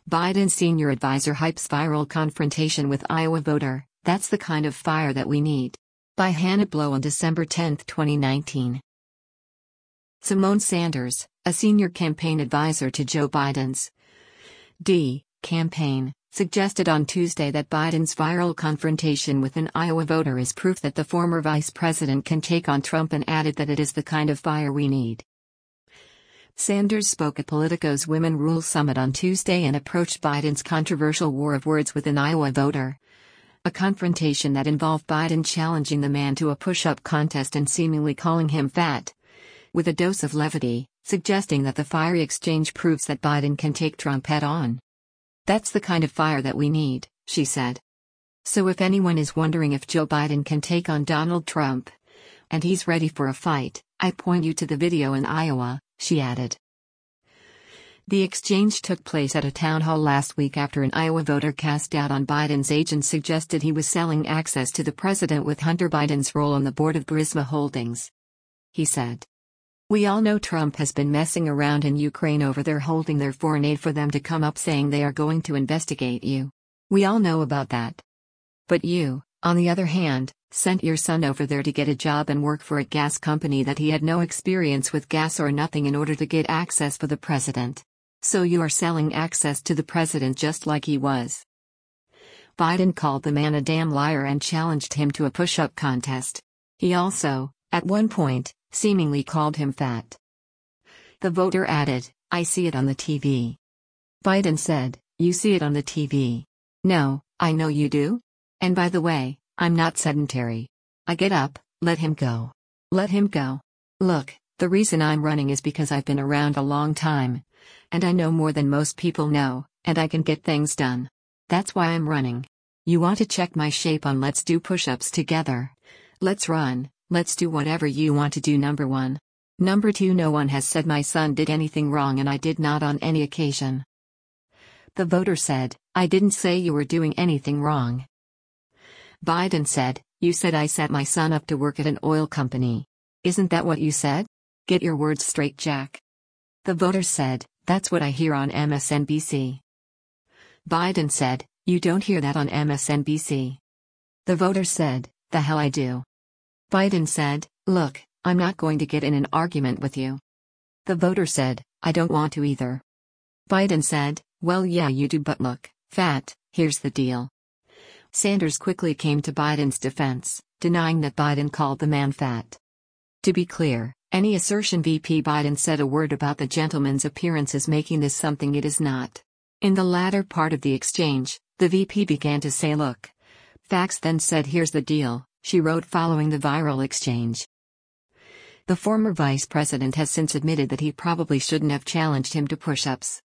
Biden's senior advisor hypes viral confrontation with Iowa voter, "That's the kind of fire that we need." By Hannah Blow on December 10, 2019. Simone Sanders, a senior campaign advisor to Joe Biden's campaign, suggested on Tuesday that Biden's viral confrontation with an Iowa voter is proof that the former vice president can take on Trump, and added that it is the kind of fire we need. Sanders spoke at Politico's Women Rule Summit on Tuesday and approached Biden's controversial war of words with an Iowa voter. A confrontation that involved Biden challenging the man to a push-up contest and seemingly calling him fat, with a dose of levity, suggesting that the fiery exchange proves that Biden can take Trump head-on. "That's the kind of fire that we need," she said. "So if anyone is wondering if Joe Biden can take on Donald Trump, and he's ready for a fight, I point you to the video in Iowa," she added. The exchange took place at a town hall last week after an Iowa voter cast doubt on Biden's age and suggested he was selling access to the president with Hunter Biden's role on the board of Burisma Holdings. He said, "We all know Trump has been messing around in Ukraine over there, holding their foreign aid for them to come up saying they are going to investigate you. We all know about that. But you, on the other hand, sent your son over there to get a job and work for a gas company that he had no experience with gas or nothing in order to get access for the president. So you are selling access to the president just like he was." Biden called the man a damn liar and challenged him to a push-up contest. He also, at one point, seemingly called him fat. The voter added, "I see it on the TV." Biden said, "You see it on the TV? No, I know you do. And by the way, I'm not sedentary. I get up, let him go. Let him go. Look, the reason I'm running is because I've been around a long time. And I know more than most people know, and I can get things done. That's why I'm running. You want to check my shape on let's do push-ups together. Let's run, let's do whatever you want to do. Number one. Number two, no one has said my son did anything wrong, and I did not on any occasion." The voter said, "I didn't say you were doing anything wrong." Biden said, "You said I set my son up to work at an oil company. Isn't that what you said? Get your words straight, Jack." The voter said, "That's what I hear on MSNBC." Biden said, "You don't hear that on MSNBC." The voter said, "The hell I do." Biden said, "Look, I'm not going to get in an argument with you." The voter said, "I don't want to either." Biden said, "Well, yeah, you do, but look, fat, here's the deal." Sanders quickly came to Biden's defense, denying that Biden called the man fat. To be clear, any assertion VP Biden said a word about the gentleman's appearance is making this something it is not. In the latter part of the exchange, the VP began to say, "Look, facts," then said, "Here's the deal," she wrote following the viral exchange. The former vice president has since admitted that he probably shouldn't have challenged him to push-ups.